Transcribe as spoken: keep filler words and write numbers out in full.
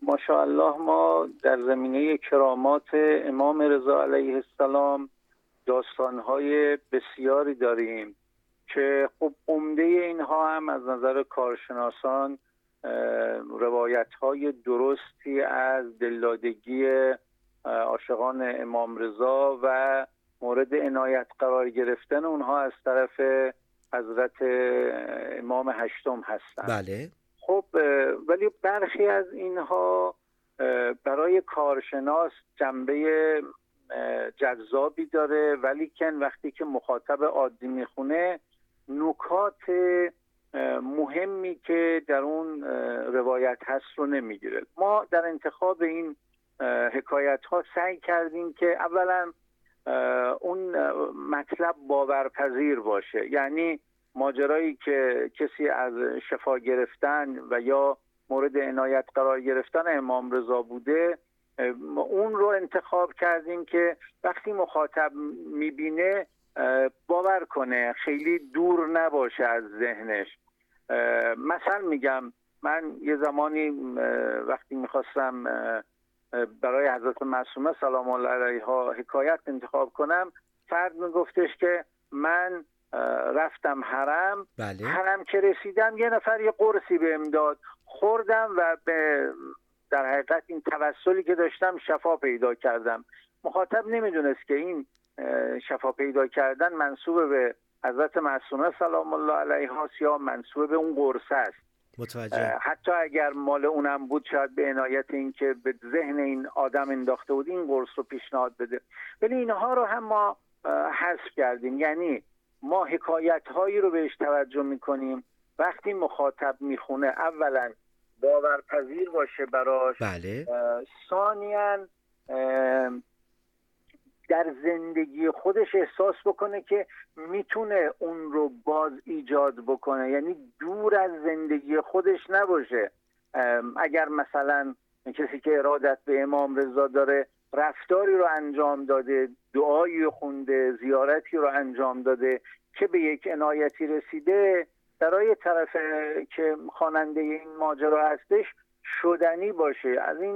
ماشاءالله ما در زمینه کرامات امام رضا علیه السلام داستان‌های بسیاری داریم که خب عمده اینها هم از نظر کارشناسان روایت‌های درستی از دلدادگی عاشقان امام رضا و مورد عنایت قرار گرفتن اونها از طرف حضرت امام هشتم هستند. بله. خب ولی برخی از اینها برای کارشناس جنبه جذابی داره، ولی کن وقتی که مخاطب عادی میخونه نکات مهمی که در اون روایت هست رو نمیگیره. ما در انتخاب این حکایت ها سعی کردیم که اولا اون مطلب باورپذیر باشه، یعنی ماجرایی که کسی از شفا گرفتن و یا مورد عنایت قرار گرفتن امام رضا بوده، اون رو انتخاب کردیم که وقتی مخاطب میبینه باور کنه، خیلی دور نباشه از ذهنش. مثلا میگم من یه زمانی وقتی میخواستم برای حضرت معصومه سلام الله علیها حکایت انتخاب کنم، فرد میگفتش که من رفتم حرم. بله. حرم که رسیدم یه نفر یه قرصی بهم داد، خوردم و به در حقیقت این توسلی که داشتم شفا پیدا کردم. مخاطب نمیدونست که این شفا پیدا کردن منسوب به حضرت معصومه سلام الله علیها یا منسوب به اون قرص است. متوجه. حتی اگر مال اونم بود شاید به عنایت این که به ذهن این آدم انداخته بود این قرص رو پیشنهاد بده، ولی اینها رو هم ما حذف کردیم. یعنی ما حکایت هایی رو بهش توجه میکنیم وقتی مخاطب میخونه اولا باورپذیر باشه براش. بله. ثانیاً در زندگی خودش احساس بکنه که میتونه اون رو باز ایجاد بکنه، یعنی دور از زندگی خودش نباشه. اگر مثلا کسی که ارادت به امام رضا داره رفتاری رو انجام داده، دعایی رو خونده، زیارتی رو انجام داده که به یک عنایتی رسیده، برای طرف که خواننده این ماجرا هستش شدنی باشه. از این